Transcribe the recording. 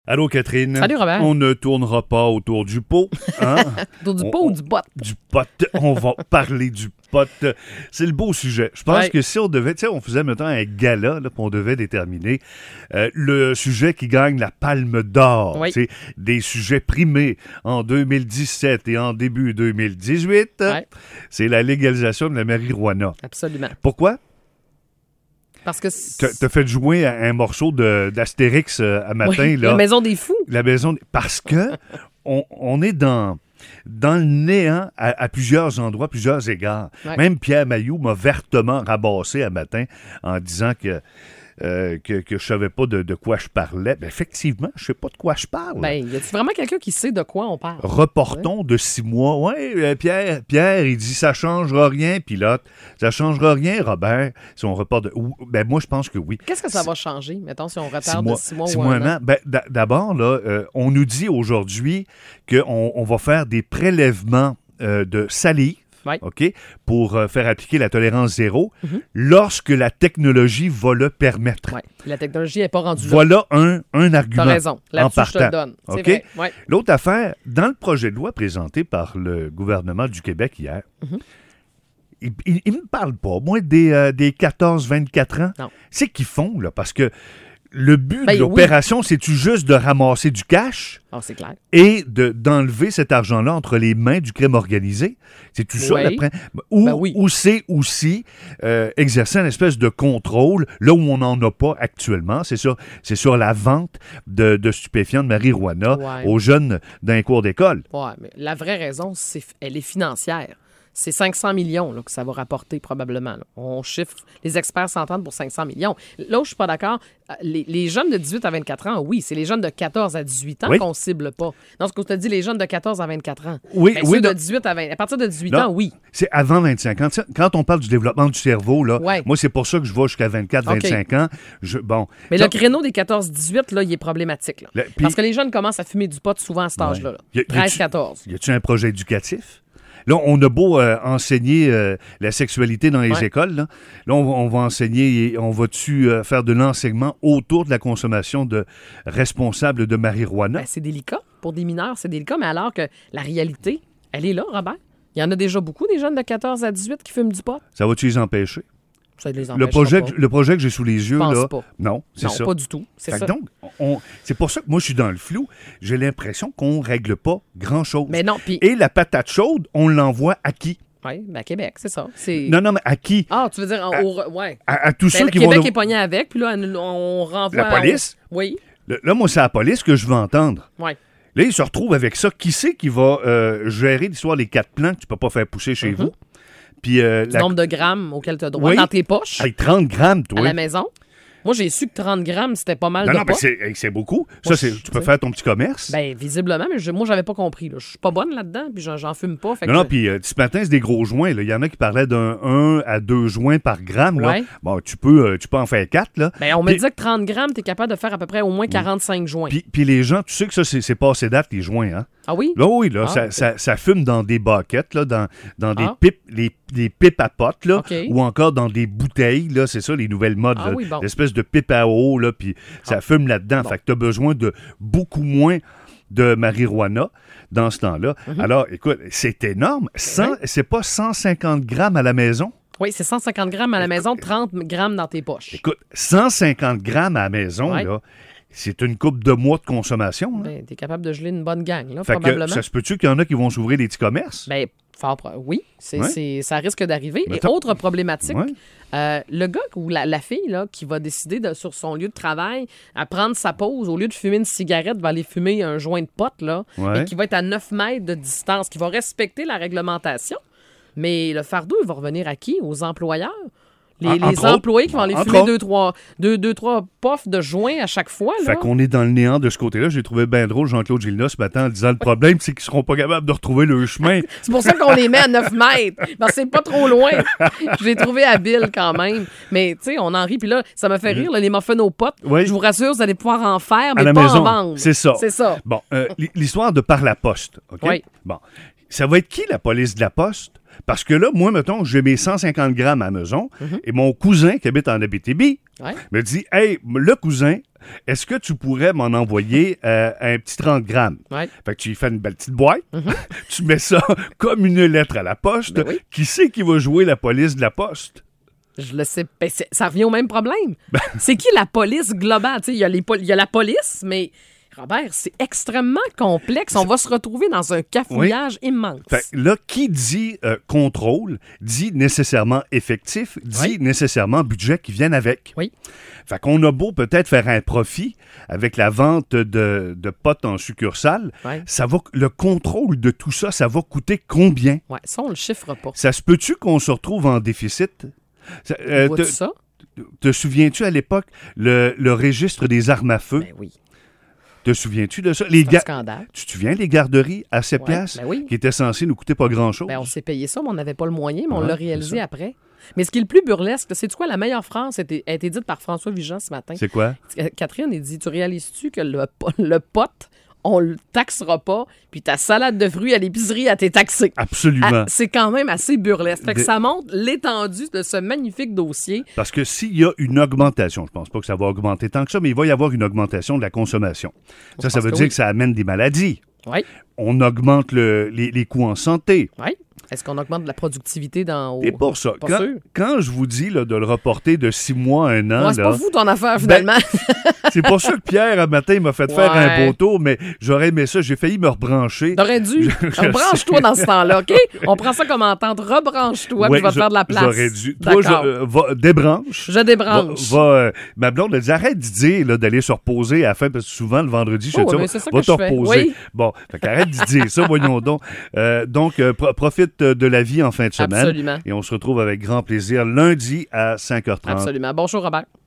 Allô, Catherine. Salut, Robert. On ne tournera pas autour du pot. Hein? Autour du pot ou du bot? Du pot. On va parler du pot. C'est le beau sujet. Je pense que si on devait, tu sais, on faisait maintenant un gala, là, puis on devait déterminer le sujet qui gagne la Palme d'Or. Oui. C'est des sujets primés en 2017 et en début 2018. Oui. C'est la légalisation de la marijuana. Absolument. Pourquoi? Parce que T'as fait jouer un morceau d'Astérix à matin. oui, là. la maison des fous. La maison... Parce que on est dans le néant à plusieurs endroits, plusieurs égards. Ouais. Même Pierre Mailloux m'a vertement rabassé un matin en disant que je savais pas de quoi je parlais. Ben, effectivement, je sais pas de quoi je parle. Ben, y a-t-il vraiment quelqu'un qui sait de quoi on parle? Reportons de 6 mois. Oui, Pierre, il dit ça changera rien. Pilote, ça changera rien, Robert, si on reporte ben, moi, je pense que oui. Qu'est-ce que ça va changer, mettons, si on retarde 6 de 6 mois ou ou un an? Ben, d'abord, là, on nous dit aujourd'hui qu'on va faire des prélèvements de salive. Oui. OK, pour faire appliquer la tolérance zéro lorsque la technologie va le permettre. Oui. La technologie n'est pas rendue là. Voilà un argument. T'as raison. en Là-dessus, je te le partant. donne. C'est OK? vrai. Ouais. L'autre affaire, dans le projet de loi présenté par le gouvernement du Québec hier, il me parle pas, moi, des 14-24 ans. Non. C'est qu'ils font, là, parce que le but Ben, de l'opération, c'est-tu juste de ramasser du cash Ah, c'est clair. et d'enlever cet argent-là entre les mains du crime organisé? C'est tout ça, Oui. l'après? Ou, Ben oui. ou c'est aussi exercer une espèce de contrôle, là où on n'en a pas actuellement, c'est sur la vente de stupéfiants, de marijuana Ouais. aux jeunes d'un cours d'école. Ouais, mais la vraie raison, elle est financière. C'est 500 millions là, que ça va rapporter probablement. Là. On chiffre, les experts s'entendent pour 500 millions. Là où je suis pas d'accord, les jeunes de 18 à 24 ans, oui, c'est les jeunes de 14 à 18 ans Oui. qu'on cible pas. Non, ce que je te dis, les jeunes de 14 à 24 ans. Oui, Ben, oui, ceux de non. 18 à 20, à partir de 18 Non. ans, oui. C'est avant 25 ans. Quand on parle du développement du cerveau, là, Ouais. moi, c'est pour ça que je vais jusqu'à 24-25 ans. Mais le créneau des 14-18, là, il est problématique. Là. Puis- Parce que les jeunes commencent à fumer du pot souvent à cet âge-là. Y a- 13-14. Y a-tu un projet éducatif? Là, on a beau enseigner la sexualité dans les Ouais. écoles. Là, on va enseigner, on va-tu faire de l'enseignement autour de la consommation de responsables de marijuana? Ben, c'est délicat. Pour des mineurs, c'est délicat. Mais alors que la réalité, elle est là, Robert. Il y en a déjà beaucoup, des jeunes de 14 à 18 qui fument du pot. Ça va-tu les empêcher? Ça les Le empêchera projet, pas. le projet que j'ai sous les yeux, pense là, pas. non, c'est Non, ça. pas du tout. C'est Fait ça. que donc, c'est pour ça que moi, je suis dans le flou. J'ai l'impression qu'on règle pas grand-chose. Mais non, puis... Et la patate chaude, on l'envoie à qui? Oui, ben Québec, c'est ça. C'est... Non, mais à qui? Ah, tu veux dire, ouais. À tous Ben, ceux le qui Québec vont... est pogné avec, puis là, on renvoie... La police? Oui, Là, moi, c'est la police que je veux entendre. oui. Là, ils se retrouvent avec ça. Qui c'est qui va gérer l'histoire des 4 plants que tu peux pas faire pousser chez vous? Puis Du nombre de grammes auquel tu as droit Oui. dans tes poches, Hey, 30 grammes, toi. à la maison. Moi, j'ai su que 30 grammes, c'était pas mal Non, de non, mais pot. c'est beaucoup. Moi, Tu peux faire ton petit commerce. Ben, visiblement, mais moi, j'avais pas compris. Là. Je suis pas bonne là-dedans, puis j'en fume pas. Fait Non, que puis ce matin, c'est des gros joints. Là. Il y en a qui parlaient d'un 1 à 2 joints par gramme. Là. Ouais. Bon, tu peux en faire 4. Là. Ben, on me Puis- disait que 30 grammes, t'es capable de faire à peu près au moins 45 joints. Puis les gens, tu sais que ça, c'est passé date, les joints. Hein? Ah oui? Là, oui, là, Ah, ça fume dans des buckets, là, dans des Ah. pipes, des pipes à potes, là, OK. ou encore dans des bouteilles, là, c'est ça, les nouvelles modes, Ah là, oui, bon. l'espèce de pipe à eau, là, puis ça fume là-dedans. Bon. Fait que t'as besoin de beaucoup moins de marijuana dans ce temps-là. Alors, écoute, c'est énorme. C'est pas 150 grammes à la maison? Oui, c'est 150 grammes à la maison, 30 grammes dans tes poches. Écoute, 150 grammes à la maison, Ouais. là, c'est une couple de mois de consommation. Là. Ben, t'es capable de geler une bonne gang, là, Fait que probablement. ça se peut-tu qu'il y en a qui vont s'ouvrir des petits commerces? Ben, oui, ça risque d'arriver. Mais Et autre problématique, Ouais. le gars ou la fille là, qui va décider sur son lieu de travail à prendre sa pause, au lieu de fumer une cigarette, va aller fumer un joint de pote, là, Ouais. et qui va être à 9 mètres de distance, qui va respecter la réglementation. Mais le fardeau, il va revenir à qui? Aux employeurs? Les Entre employés autres. qui vont aller Entre fumer autres. deux, trois puffs de joints à chaque fois. Là. Fait qu'on est dans le néant de ce côté-là. J'ai trouvé bien drôle Jean-Claude Gilna ce matin en disant le problème, c'est qu'ils seront pas capables de retrouver le chemin. C'est pour ça qu'on les met à 9 mètres. Parce que c'est pas trop loin. Je l'ai trouvé habile quand même. Mais, tu sais, on en rit. Puis là, ça me fait rire, là, les muffins aux potes. Oui. Je vous rassure, vous allez pouvoir en faire, mais à la pas maison. en vendre. C'est ça. C'est ça. Bon, l'histoire de par la poste, OK? Oui. Bon, ça va être qui la police de la poste Parce que là, moi, mettons, j'ai mes 150 grammes à la maison et mon cousin qui habite en Abitibi me dit « Hey, le cousin, est-ce que tu pourrais m'en envoyer un petit 30 grammes? » Fait que tu y fais une belle petite boîte, tu mets ça comme une lettre à la poste. Ben oui. Qui c'est qui va jouer la police de la poste? Je le sais. Ben, ça revient au même problème. C'est qui la police globale? Il y a la police, mais Robert, c'est extrêmement complexe. On va se retrouver dans un cafouillage immense. Fait que là, qui dit contrôle, dit nécessairement effectif, dit nécessairement budget qui viennent avec. Oui. Fait qu'on a beau peut-être faire un profit avec la vente de potes en succursale, le contrôle de tout ça, ça va coûter combien? Oui, ça, on le chiffre pas. Ça se peut-tu qu'on se retrouve en déficit? Vois-tu ça? Te souviens-tu à l'époque le registre des armes à feu? Ben oui. Te souviens-tu de ça? C'est un scandale. Tu te souviens les garderies à 7 piastres qui étaient censées nous coûter pas grand-chose? Ben, on s'est payé ça, mais on n'avait pas le moyen, mais on l'a réalisé après. Mais ce qui est le plus burlesque, c'est quoi? La meilleure phrase a été dite par François Vigent ce matin. C'est quoi? Catherine, il dit, tu réalises-tu que le pote, on le taxera pas, puis ta salade de fruits à l'épicerie, elle t'est taxée. Absolument. C'est quand même assez burlesque. Fait que ça montre l'étendue de ce magnifique dossier. Parce que s'il y a une augmentation, je pense pas que ça va augmenter tant que ça, mais il va y avoir une augmentation de la consommation. Ça veut dire que ça amène des maladies. Oui. On augmente les coûts en santé. Oui. Est-ce qu'on augmente la productivité dans... Et pour ça, quand je vous dis là, de le reporter de 6 mois à 1 an... Ouais, c'est pas fou ton affaire, finalement. C'est pour ça que Pierre, un matin, il m'a fait faire un beau tour, mais j'aurais aimé ça. J'ai failli me rebrancher. T'aurais dû. Rebranche-toi dans ce temps-là, OK? On prend ça comme entente. Rebranche-toi, puis je vais te faire de la place. J'aurais dû. Toi, débranche. Je débranche. Ma blonde a dit, arrête d'y dire d'aller se reposer à la fin, parce que souvent, le vendredi, je te dis, va te reposer. Oui. Bon, arrête d'y dire ça, voyons donc. Donc, profite de la vie en fin de semaine. Absolument. Et on se retrouve avec grand plaisir lundi à 5h30. Absolument. Bonjour, Robert.